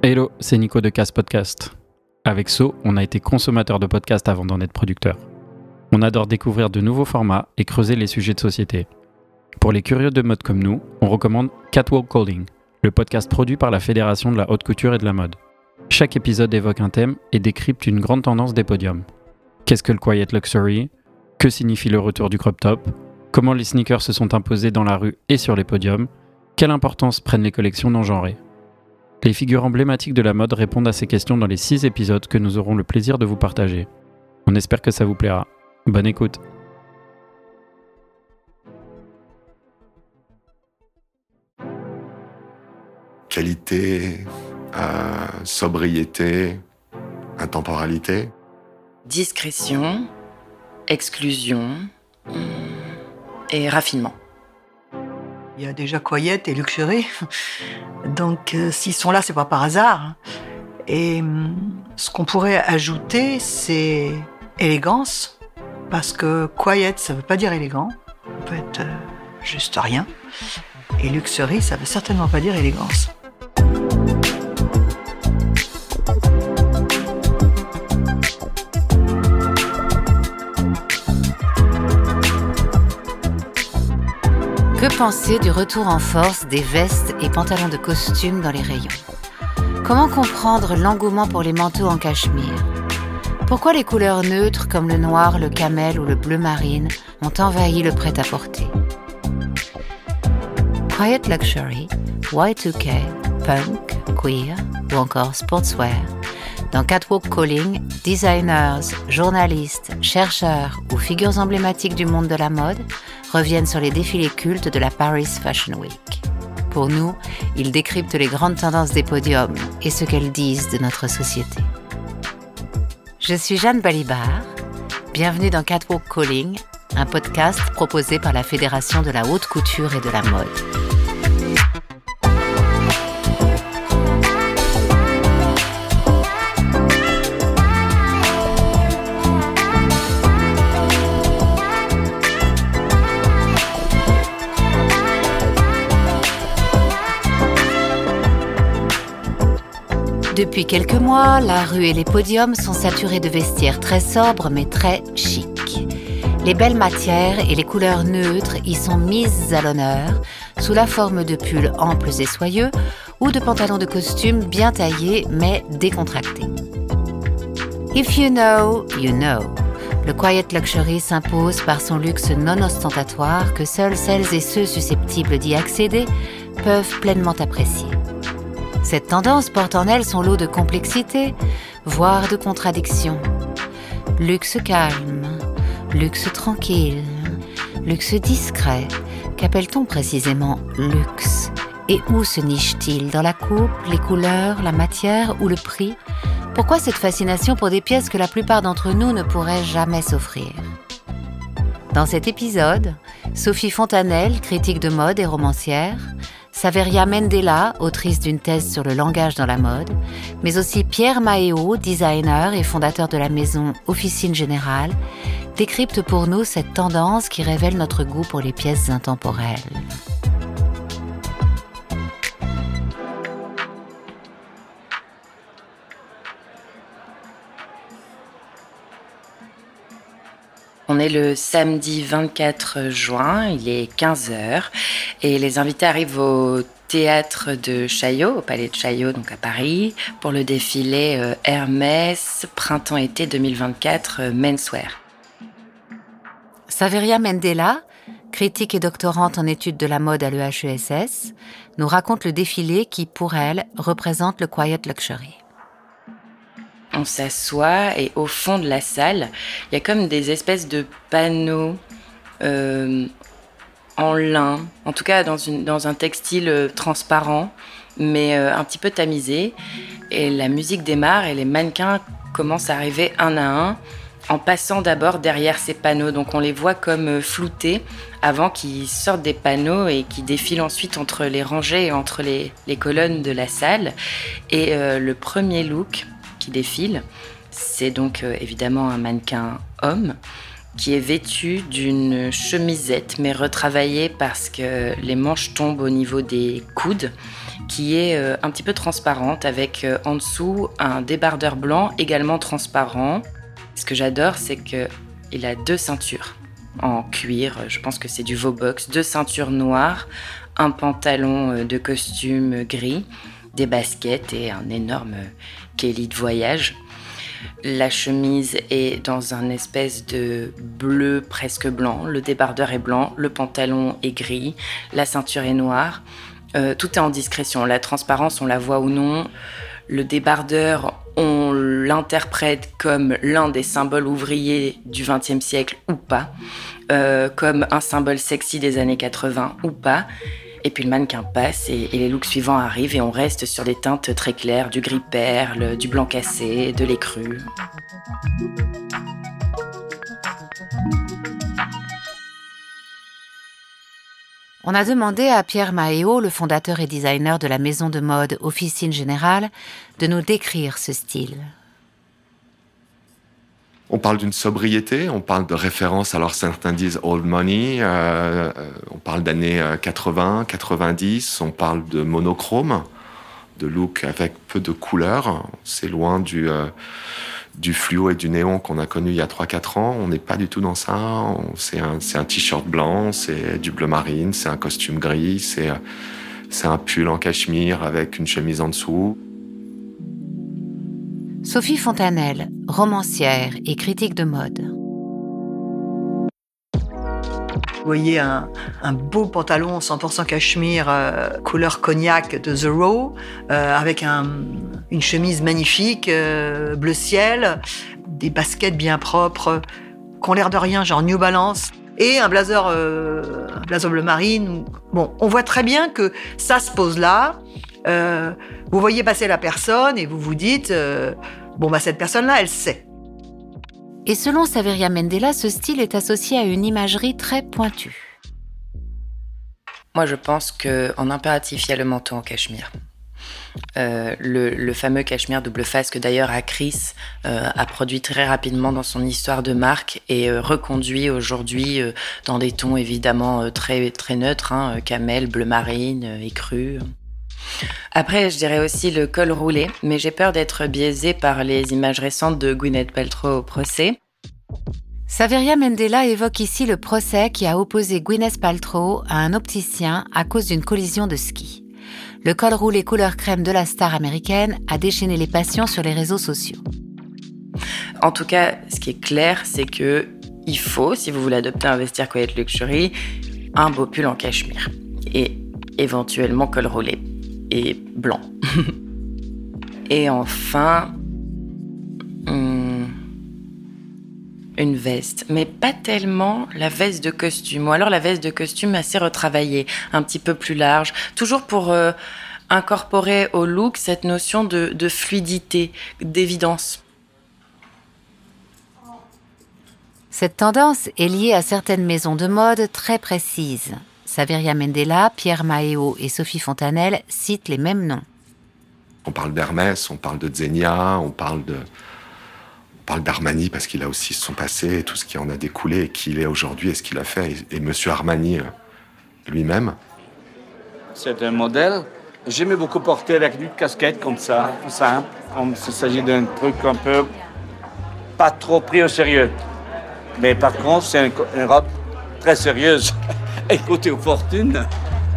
Hello, c'est Nico de Casse Podcast. Avec So, on a été consommateur de podcasts avant d'en être producteur. On adore découvrir de nouveaux formats et creuser les sujets de société. Pour les curieux de mode comme nous, on recommande Catwalk Calling, le podcast produit par la Fédération de la haute couture et de la mode. Chaque épisode évoque un thème et décrypte une grande tendance des podiums. Qu'est-ce que le quiet luxury ? Que signifie le retour du crop top ? Comment les sneakers se sont imposés dans la rue et sur les podiums ? Quelle importance prennent les collections non-genrées ? Les figures emblématiques de la mode répondent à ces questions dans les 6 épisodes que nous aurons le plaisir de vous partager. On espère que ça vous plaira. Bonne écoute. Qualité, sobriété, intemporalité. Discrétion, exclusion et raffinement. Il y a déjà quiet et luxury, donc s'ils sont là, c'est pas par hasard. Et ce qu'on pourrait ajouter, c'est élégance, parce que quiet, ça veut pas dire élégant, ça peut être juste rien. Et luxury, ça veut certainement pas dire élégance. Que penser du retour en force des vestes et pantalons de costume dans les rayons ? Comment comprendre l'engouement pour les manteaux en cachemire ? Pourquoi les couleurs neutres comme le noir, le camel ou le bleu marine ont envahi le prêt-à-porter ? Quiet luxury, Y2K, punk, queer ou encore sportswear. Dans Catwalk Calling, designers, journalistes, chercheurs ou figures emblématiques du monde de la mode reviennent sur les défilés cultes de la Paris Fashion Week. Pour nous, ils décryptent les grandes tendances des podiums et ce qu'elles disent de notre société. Je suis Jeanne Balibar. Bienvenue dans Catwalk Calling, un podcast proposé par la Fédération de la haute couture et de la mode. Depuis quelques mois, la rue et les podiums sont saturés de vestiaires très sobres mais très chics. Les belles matières et les couleurs neutres y sont mises à l'honneur sous la forme de pulls amples et soyeux ou de pantalons de costume bien taillés mais décontractés. If you know, you know. Le quiet luxury s'impose par son luxe non ostentatoire que seules celles et ceux susceptibles d'y accéder peuvent pleinement apprécier. Cette tendance porte en elle son lot de complexité, voire de contradictions. Luxe calme, luxe tranquille, luxe discret. Qu'appelle-t-on précisément luxe ? Et où se niche-t-il ? Dans la coupe, les couleurs, la matière ou le prix ? Pourquoi cette fascination pour des pièces que la plupart d'entre nous ne pourraient jamais s'offrir ? Dans cet épisode, Sophie Fontanelle, critique de mode et romancière, Saveria Mendela, autrice d'une thèse sur le langage dans la mode, mais aussi Pierre Maheo, designer et fondateur de la maison Officine Générale, décrypte pour nous cette tendance qui révèle notre goût pour les pièces intemporelles. On est le samedi 24 juin, il est 15h et les invités arrivent au théâtre de Chaillot, au palais de Chaillot, donc à Paris, pour le défilé Hermès Printemps-été 2024 Menswear. Saveria Mendela, critique et doctorante en études de la mode à l'EHESS, nous raconte le défilé qui, pour elle, représente le quiet luxury. On s'assoit et au fond de la salle, il y a comme des espèces de panneaux en lin, en tout cas dans un textile transparent, mais un petit peu tamisé. Et la musique démarre et les mannequins commencent à arriver un à un, en passant d'abord derrière ces panneaux. Donc on les voit comme floutés avant qu'ils sortent des panneaux et qu'ils défilent ensuite entre les rangées et entre les colonnes de la salle. Et le premier look qui défile, c'est donc évidemment un mannequin homme qui est vêtu d'une chemisette mais retravaillée parce que les manches tombent au niveau des coudes qui est un petit peu transparente avec en dessous un débardeur blanc également transparent. Ce que j'adore, c'est qu'il a 2 ceintures en cuir, je pense que c'est du Vobox, 2 ceintures noires, un pantalon de costume gris, des baskets et un énorme Kelly de voyage. La chemise est dans un espèce de bleu presque blanc, le débardeur est blanc, le pantalon est gris, la ceinture est noire. Tout est en discrétion, la transparence, on la voit ou non. Le débardeur, on l'interprète comme l'un des symboles ouvriers du XXe siècle ou pas, comme un symbole sexy des années 80 ou pas. Et puis le mannequin passe et les looks suivants arrivent et on reste sur des teintes très claires, du gris perle, du blanc cassé, de l'écru. On a demandé à Pierre Maheo, le fondateur et designer de la maison de mode Officine Générale, de nous décrire ce style. On parle d'une sobriété, on parle de références, alors certains disent old money, on parle d'années 80, 90, on parle de monochrome, de look avec peu de couleurs. C'est loin du fluo et du néon qu'on a connu il y a 3-4 ans. On n'est pas du tout dans ça. C'est un t-shirt blanc, c'est du bleu marine, c'est un costume gris, c'est un pull en cachemire avec une chemise en dessous. Sophie Fontanelle, romancière et critique de mode. Vous voyez un beau pantalon 100% cachemire, couleur cognac de The Row, avec une chemise magnifique, bleu ciel, des baskets bien propres, qui ont l'air de rien, genre New Balance, et un blazer bleu marine. Bon, on voit très bien que ça se pose là. Vous voyez passer la personne et vous vous dites cette personne-là, elle sait. Et selon Saveria Mendela, ce style est associé à une imagerie très pointue. Moi, je pense qu'en impératif, il y a le manteau en cachemire. Le fameux cachemire double face que d'ailleurs Acris a produit très rapidement dans son histoire de marque et reconduit aujourd'hui dans des tons évidemment très, très neutres, camel, bleu marine, écru. Après, je dirais aussi le col roulé, mais j'ai peur d'être biaisée par les images récentes de Gwyneth Paltrow au procès. Saveria Mendela évoque ici le procès qui a opposé Gwyneth Paltrow à un opticien à cause d'une collision de ski. Le col roulé couleur crème de la star américaine a déchaîné les passions sur les réseaux sociaux. En tout cas, ce qui est clair, c'est que il faut, si vous voulez adopter un vestiaire Quiet Luxury, un beau pull en cachemire et éventuellement col roulé. Et blanc. Et enfin, une veste, mais pas tellement la veste de costume, ou alors la veste de costume assez retravaillée, un petit peu plus large, toujours pour incorporer au look cette notion de fluidité, d'évidence. Cette tendance est liée à certaines maisons de mode très précises. Saveria Mendela, Pierre Maheo et Sophie Fontanelle citent les mêmes noms. On parle d'Hermès, on parle de Zegna, on parle d'Armani parce qu'il a aussi son passé et tout ce qui en a découlé et qui il est aujourd'hui et ce qu'il a fait. Et Monsieur Armani lui-même. C'est un modèle. J'aimais beaucoup porter avec une casquette comme ça, tout simple. Comme s'il s'agit d'un truc un peu pas trop pris au sérieux. Mais par contre, c'est une robe très sérieuse. Et côté aux fortunes.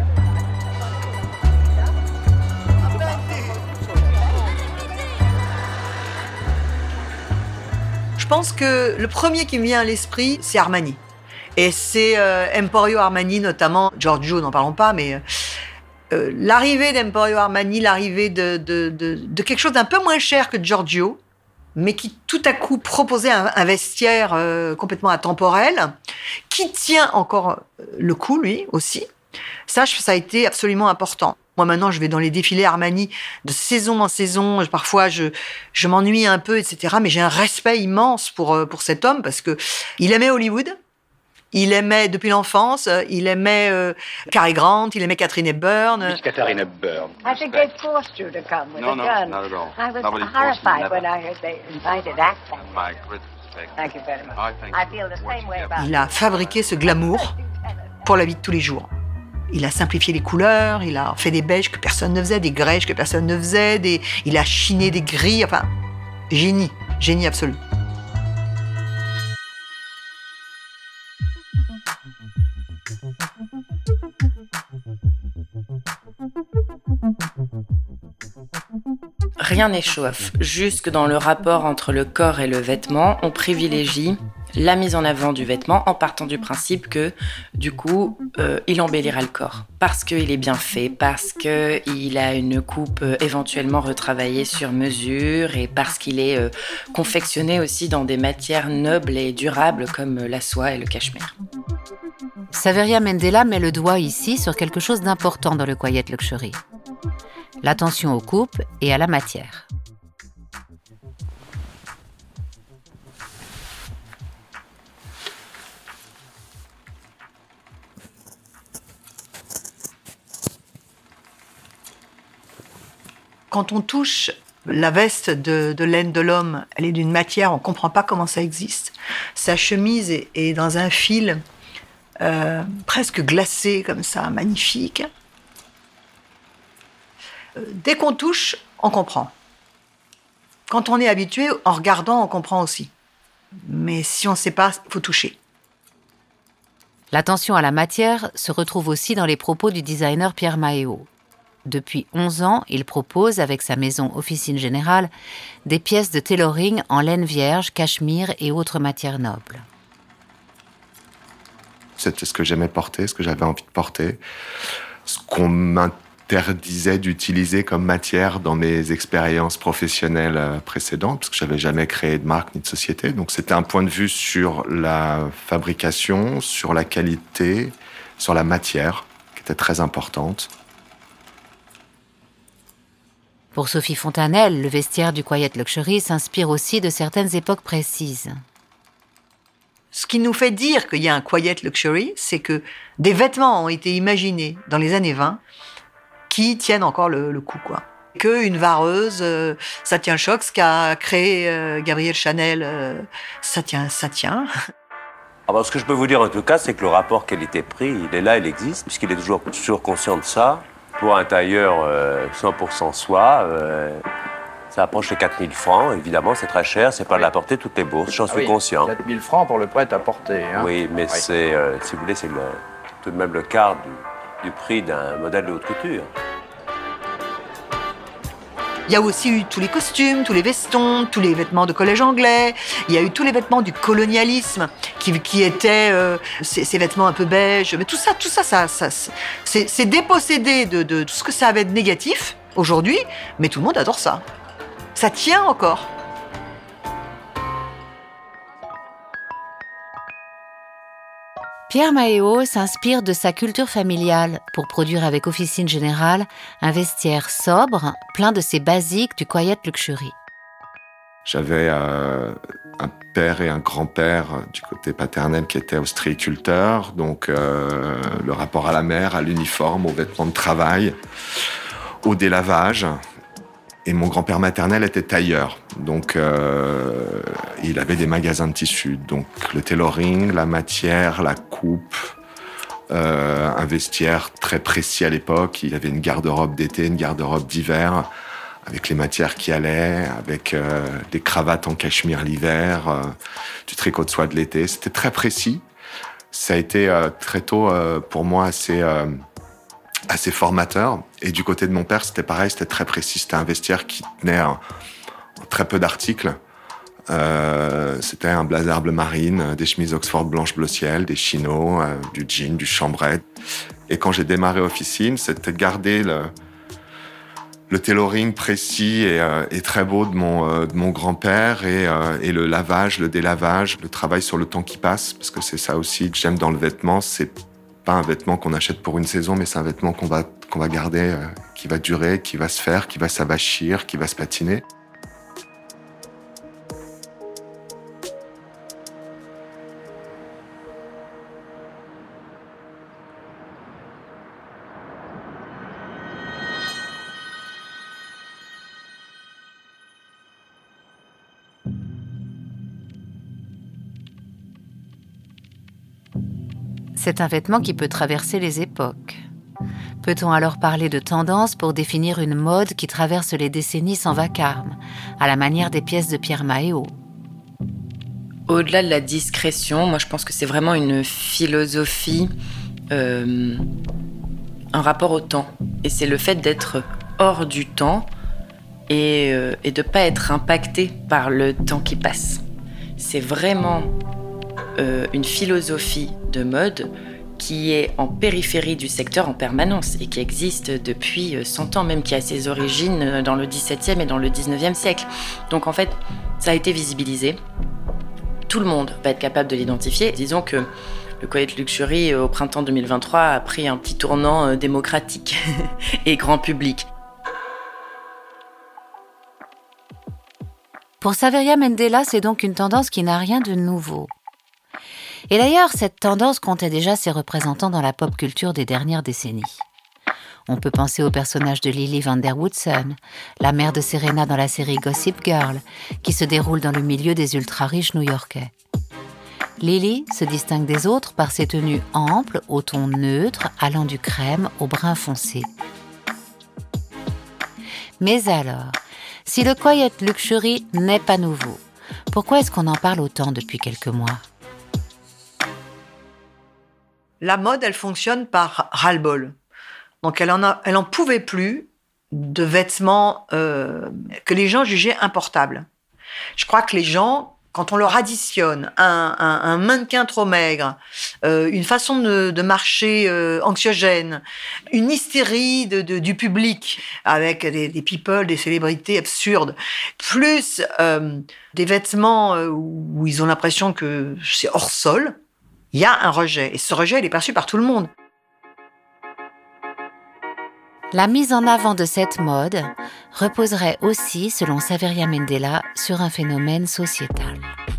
Je pense que le premier qui me vient à l'esprit, c'est Armani. Et c'est Emporio Armani notamment, Giorgio, n'en parlons pas, mais l'arrivée d'Emporio Armani, l'arrivée de quelque chose d'un peu moins cher que Giorgio, mais qui tout à coup proposait un vestiaire complètement atemporel, qui tient encore le coup, lui, aussi. Ça a été absolument important. Moi, maintenant, je vais dans les défilés Armani de saison en saison. Parfois, je m'ennuie un peu, etc. Mais j'ai un respect immense pour cet homme parce que il aimait Hollywood. Il aimait, depuis l'enfance, il aimait Cary Grant, il aimait Katharine Hepburn. Miss Katharine Hepburn. I think they forced you to come with a gun. Not at all. I was Nobody forced me, horrified never. when I heard they invited actors. My great respect. Thank you very much. I think I feel the same way about Il a fabriqué ce glamour pour la vie de tous les jours. Il a simplifié les couleurs, il a fait des beiges que personne ne faisait, des grèges que personne ne faisait, il a chiné des gris, enfin, génie absolu. Rien n'échauffe. Jusque dans le rapport entre le corps et le vêtement, on privilégie la mise en avant du vêtement en partant du principe que, du coup, il embellira le corps. Parce qu'il est bien fait, parce qu'il a une coupe éventuellement retravaillée sur mesure et parce qu'il est confectionné aussi dans des matières nobles et durables comme la soie et le cachemire. Saveria Mendela met le doigt ici sur quelque chose d'important dans le quiet luxury. L'attention aux coupes et à la matière. Quand on touche la veste de laine de l'homme, elle est d'une matière, on ne comprend pas comment ça existe. Sa chemise est dans un fil presque glacé comme ça, magnifique. Dès qu'on touche, on comprend. Quand on est habitué, en regardant, on comprend aussi. Mais si on ne sait pas, il faut toucher. L'attention à la matière se retrouve aussi dans les propos du designer Pierre Maheo. Depuis 11 ans, il propose, avec sa maison Officine Générale, des pièces de tailoring en laine vierge, cachemire et autres matières nobles. C'était ce que j'aimais porter, ce que j'avais envie de porter, ce qu'on m'interdisait d'utiliser comme matière dans mes expériences professionnelles précédentes, parce que je n'avais jamais créé de marque ni de société. Donc c'était un point de vue sur la fabrication, sur la qualité, sur la matière, qui était très importante. Pour Sophie Fontanelle, le vestiaire du quiet luxury s'inspire aussi de certaines époques précises. Ce qui nous fait dire qu'il y a un quiet luxury, c'est que des vêtements ont été imaginés dans les années 20 qui tiennent encore le coup, quoi. Qu'une vareuse, ça tient le choc. Ce qu'a créé Gabrielle Chanel, ça tient. Alors, ce que je peux vous dire en tout cas, c'est que le rapport qualité-prix, il est là, il existe, puisqu'il est toujours conscient de ça. Pour un tailleur 100% soie, ça approche les 4 000 francs. Évidemment, c'est très cher, c'est pas de la portée toutes les bourses, j'en suis conscient. 4 000 francs pour le prêt-à-porter. Hein. Oui, mais c'est, si vous voulez, c'est tout de même le quart du prix d'un modèle de haute couture. Il y a aussi eu tous les costumes, tous les vestons, tous les vêtements de collège anglais. Il y a eu tous les vêtements du colonialisme qui étaient ces vêtements un peu beige. Mais tout ça c'est dépossédé de tout ce que ça avait de négatif aujourd'hui. Mais tout le monde adore ça. Ça tient encore. Pierre Maheo s'inspire de sa culture familiale pour produire avec Officine Générale un vestiaire sobre, plein de ces basiques du quiet luxury. J'avais un père et un grand-père du côté paternel qui étaient ostréiculteurs, donc le rapport à la mer, à l'uniforme, aux vêtements de travail, au délavage. Et mon grand-père maternel était tailleur, donc il avait des magasins de tissus. Donc le tailoring, la matière, la coupe, un vestiaire très précis à l'époque. Il avait une garde-robe d'été, une garde-robe d'hiver, avec les matières qui allaient, avec des cravates en cachemire l'hiver, du tricot de soie de l'été. C'était très précis. Ça a été très tôt pour moi assez formateur. Et du côté de mon père, c'était pareil, c'était très précis. C'était un vestiaire qui tenait très peu d'articles. C'était un blazer bleu marine, des chemises Oxford blanche bleu ciel, des chinos, du jean, du chambray. Et quand j'ai démarré Officine, c'était garder le tailoring précis et très beau de mon grand-père et le lavage, le délavage, le travail sur le temps qui passe, parce que c'est ça aussi que j'aime dans le vêtement. C'est pas un vêtement qu'on achète pour une saison, mais c'est un vêtement qu'on va garder, qui va durer, qui va se faire, qui va s'avachir, qui va se patiner. C'est un vêtement qui peut traverser les époques. Peut-on alors parler de tendance pour définir une mode qui traverse les décennies sans vacarme, à la manière des pièces de Pierre Mahéo ? Au-delà de la discrétion, moi je pense que c'est vraiment une philosophie, un rapport au temps. Et c'est le fait d'être hors du temps et de ne pas être impacté par le temps qui passe. C'est vraiment une philosophie de mode qui est en périphérie du secteur en permanence et qui existe depuis 100 ans, même qui a ses origines dans le XVIIe et dans le XIXe siècle. Donc en fait, ça a été visibilisé. Tout le monde va être capable de l'identifier. Disons que le Quiet Luxury au printemps 2023 a pris un petit tournant démocratique et grand public. Pour Saveria Mendela, c'est donc une tendance qui n'a rien de nouveau. Et d'ailleurs, cette tendance comptait déjà ses représentants dans la pop culture des dernières décennies. On peut penser au personnage de Lily Van Der Woodsen, la mère de Serena dans la série Gossip Girl, qui se déroule dans le milieu des ultra-riches new-yorkais. Lily se distingue des autres par ses tenues amples, au ton neutre, allant du crème au brun foncé. Mais alors, si le Quiet Luxury n'est pas nouveau, pourquoi est-ce qu'on en parle autant depuis quelques mois ? La mode, elle fonctionne par ras-le-bol. Donc, elle en pouvait plus de vêtements que les gens jugeaient importables. Je crois que les gens, quand on leur additionne un mannequin trop maigre, une façon de marcher anxiogène, une hystérie du public avec des people, des célébrités absurdes, plus des vêtements où ils ont l'impression que c'est hors sol, il y a un rejet. Et ce rejet, il est perçu par tout le monde. La mise en avant de cette mode reposerait aussi, selon Saveria Mendela, sur un phénomène sociétal.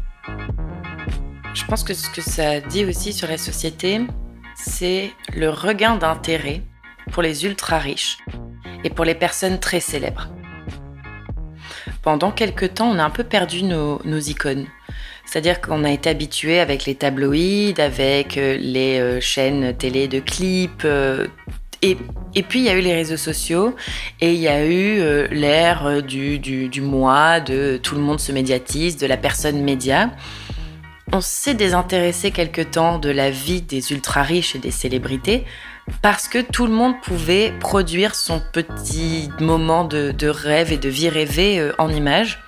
Je pense que ce que ça dit aussi sur la société, c'est le regain d'intérêt pour les ultra-riches et pour les personnes très célèbres. Pendant quelques temps, on a un peu perdu nos icônes. C'est-à-dire qu'on a été habitué avec les tabloïds, avec les chaînes télé de clips. Et puis, il y a eu les réseaux sociaux et il y a eu l'ère du moi, de tout le monde se médiatise, de la personne média. On s'est désintéressé quelque temps de la vie des ultra-riches et des célébrités parce que tout le monde pouvait produire son petit moment de rêve et de vie rêvée en images.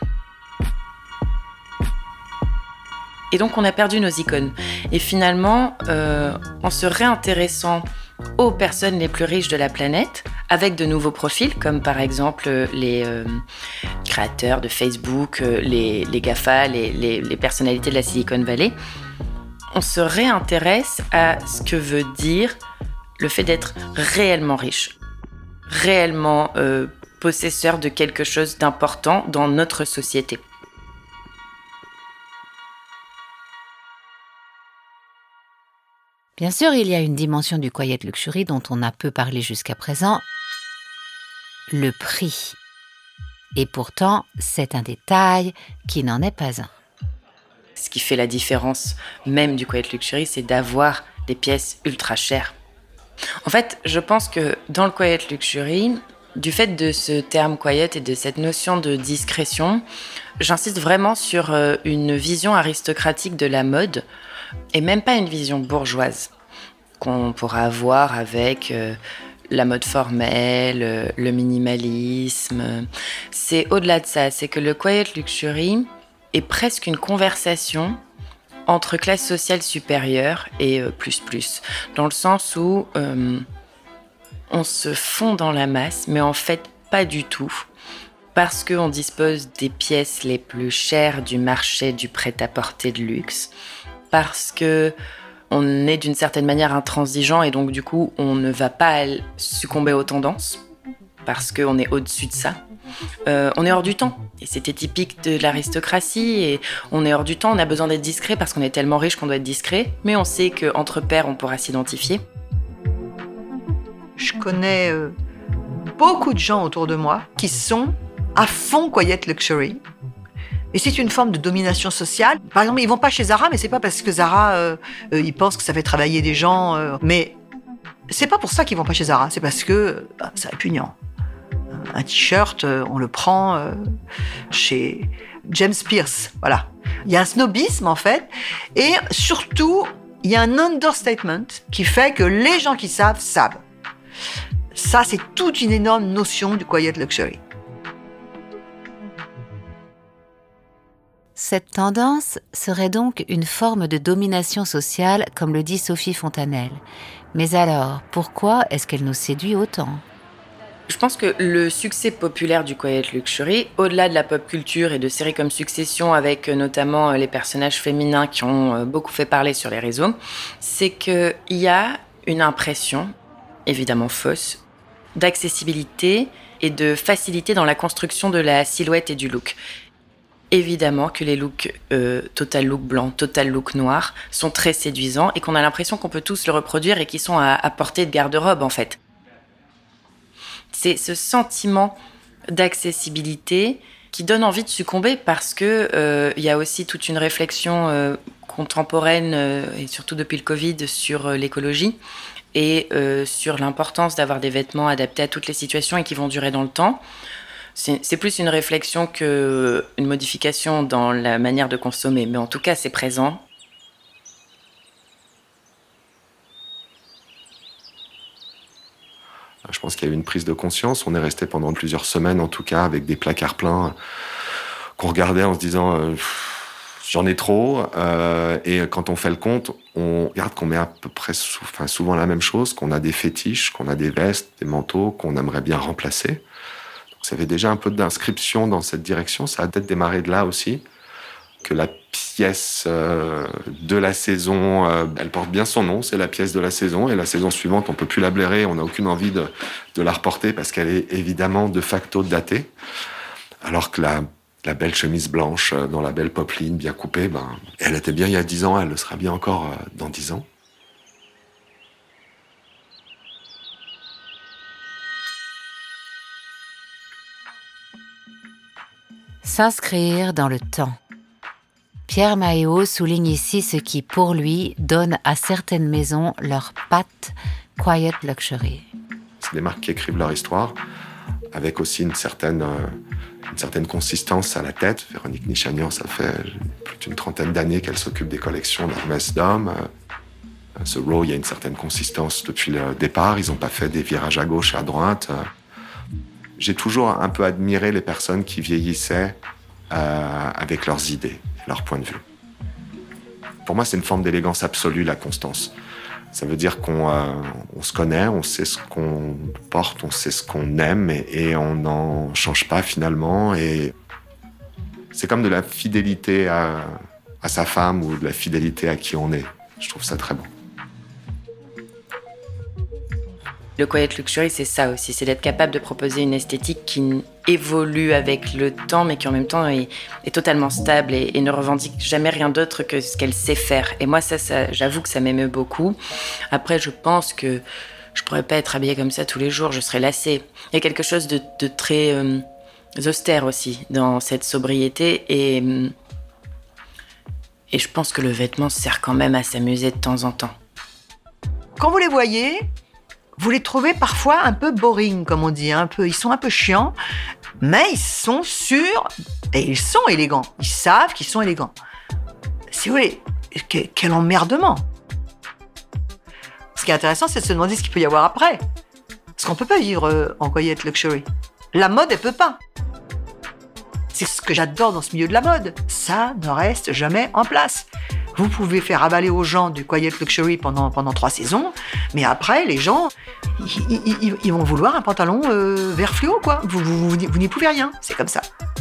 Et donc, on a perdu nos icônes. Et finalement, en se réintéressant aux personnes les plus riches de la planète, avec de nouveaux profils, comme par exemple les créateurs de Facebook, les GAFA, les personnalités de la Silicon Valley, on se réintéresse à ce que veut dire le fait d'être réellement riche, réellement possesseur de quelque chose d'important dans notre société. Bien sûr, il y a une dimension du Quiet Luxury dont on a peu parlé jusqu'à présent, le prix. Et pourtant, c'est un détail qui n'en est pas un. Ce qui fait la différence même du Quiet Luxury, c'est d'avoir des pièces ultra chères. En fait, je pense que dans le Quiet Luxury, du fait de ce terme quiet et de cette notion de discrétion, j'insiste vraiment sur une vision aristocratique de la mode, et même pas une vision bourgeoise qu'on pourra avoir avec la mode formelle, le minimalisme. C'est au-delà de ça, c'est que le Quiet Luxury est presque une conversation entre classe sociale supérieure et plus, dans le sens où on se fond dans la masse, mais en fait pas du tout, parce qu'on dispose des pièces les plus chères du marché du prêt-à-porter de luxe, parce qu'on est d'une certaine manière intransigeant et donc du coup on ne va pas succomber aux tendances parce qu'on est au-dessus de ça. On est hors du temps et c'était typique de l'aristocratie et on est hors du temps, on a besoin d'être discret parce qu'on est tellement riche qu'on doit être discret, mais on sait qu'entre pairs on pourra s'identifier. Je connais beaucoup de gens autour de moi qui sont à fond Quiet Luxury. Et c'est une forme de domination sociale. Par exemple, ils vont pas chez Zara, mais c'est pas parce que Zara, ils pensent que ça fait travailler des gens. Mais c'est pas pour ça qu'ils vont pas chez Zara, c'est parce que c'est répugnant. Un t-shirt, on le prend chez James Pierce, voilà. Il y a un snobisme en fait, et surtout, il y a un understatement qui fait que les gens qui savent. Ça, c'est toute une énorme notion du quiet luxury. Cette tendance serait donc une forme de domination sociale, comme le dit Sophie Fontanelle. Mais alors, pourquoi est-ce qu'elle nous séduit autant ? Je pense que le succès populaire du quiet luxury, au-delà de la pop culture et de séries comme Succession, avec notamment les personnages féminins qui ont beaucoup fait parler sur les réseaux, c'est qu'il y a une impression, évidemment fausse, d'accessibilité et de facilité dans la construction de la silhouette et du look. Évidemment que les looks total look blanc, total look noir sont très séduisants et qu'on a l'impression qu'on peut tous le reproduire et qu'ils sont à portée de garde-robe en fait. C'est ce sentiment d'accessibilité qui donne envie de succomber parce que y a aussi toute une réflexion contemporaine et surtout depuis le Covid sur l'écologie et sur l'importance d'avoir des vêtements adaptés à toutes les situations et qui vont durer dans le temps. C'est plus une réflexion qu'une modification dans la manière de consommer, mais en tout cas, c'est présent. Je pense qu'il y a eu une prise de conscience. On est resté pendant plusieurs semaines, en tout cas, avec des placards pleins qu'on regardait en se disant j'en ai trop. Et quand on fait le compte, on regarde qu'on met à peu près souvent la même chose, qu'on a des fétiches, qu'on a des vestes, des manteaux qu'on aimerait bien remplacer. Ça avait déjà un peu d'inscription dans cette direction. Ça a peut-être démarré de là aussi, que la pièce de la saison, elle porte bien son nom, c'est la pièce de la saison. Et la saison suivante, on ne peut plus la blairer, on n'a aucune envie de la reporter parce qu'elle est évidemment de facto datée. Alors que la belle chemise blanche dans la belle popeline bien coupée, elle était bien il y a 10 ans, elle le sera bien encore dans 10 ans. S'inscrire dans le temps. Pierre Maheo souligne ici ce qui, pour lui, donne à certaines maisons leur patte quiet luxury. C'est des marques qui écrivent leur histoire, avec aussi une certaine consistance à la tête. Véronique Nichanian, ça fait plus d'une 30aine d'années qu'elle s'occupe des collections d'Hermès d'hommes. The Row, il y a une certaine consistance depuis le départ. Ils n'ont pas fait des virages à gauche et à droite. J'ai toujours un peu admiré les personnes qui vieillissaient avec leurs idées, leurs points de vue. Pour moi, c'est une forme d'élégance absolue, la constance. Ça veut dire qu'on se connaît, on sait ce qu'on porte, on sait ce qu'on aime et on n'en change pas finalement. Et c'est comme de la fidélité à sa femme ou de la fidélité à qui on est. Je trouve ça très beau. Le quiet luxury, c'est ça aussi, c'est d'être capable de proposer une esthétique qui évolue avec le temps, mais qui en même temps est totalement stable et ne revendique jamais rien d'autre que ce qu'elle sait faire. Et moi, ça, j'avoue que ça m'émeut beaucoup. Après, je pense que je pourrais pas être habillée comme ça tous les jours, je serais lassée. Il y a quelque chose de très austère aussi dans cette sobriété et je pense que le vêtement sert quand même à s'amuser de temps en temps. Quand vous les voyez, vous les trouvez parfois un peu boring, comme on dit, ils sont un peu chiants, mais ils sont sûrs et ils sont élégants. Ils savent qu'ils sont élégants. Si vous voulez, quel emmerdement. Ce qui est intéressant, c'est de se demander ce qu'il peut y avoir après. Parce qu'on peut pas vivre en quiet luxury. La mode, elle peut pas. C'est ce que j'adore dans ce milieu de la mode. Ça ne reste jamais en place. Vous pouvez faire avaler aux gens du quiet luxury pendant 3 saisons, mais après, les gens, ils vont vouloir un pantalon vert fluo, quoi. Vous n'y pouvez rien, c'est comme ça.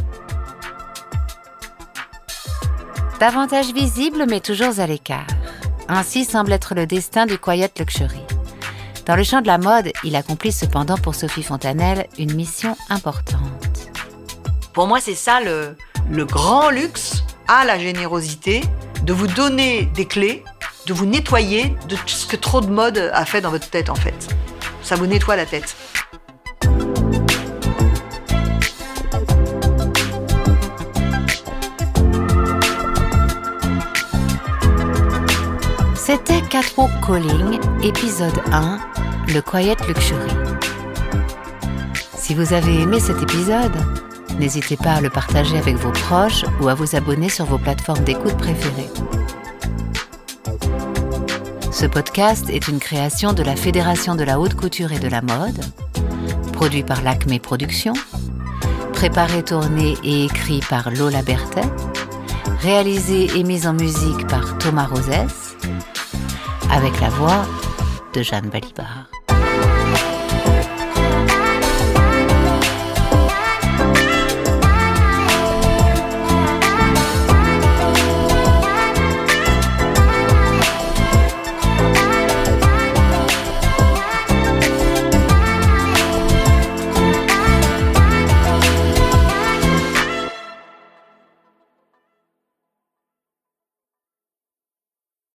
Davantage visible, mais toujours à l'écart. Ainsi semble être le destin du quiet luxury. Dans le champ de la mode, il accomplit cependant pour Sophie Fontanelle une mission importante. Pour moi, c'est ça le grand luxe à la générosité, de vous donner des clés, de vous nettoyer de tout ce que trop de mode a fait dans votre tête, en fait. Ça vous nettoie la tête. C'était Catwalk Calling, épisode 1, le Quiet Luxury. Si vous avez aimé cet épisode, n'hésitez pas à le partager avec vos proches ou à vous abonner sur vos plateformes d'écoute préférées. Ce podcast est une création de la Fédération de la haute couture et de la mode, produit par l'Acme Productions, préparé, tourné et écrit par Lola Berthet, réalisé et mis en musique par Thomas Rosès, avec la voix de Jeanne Balibar.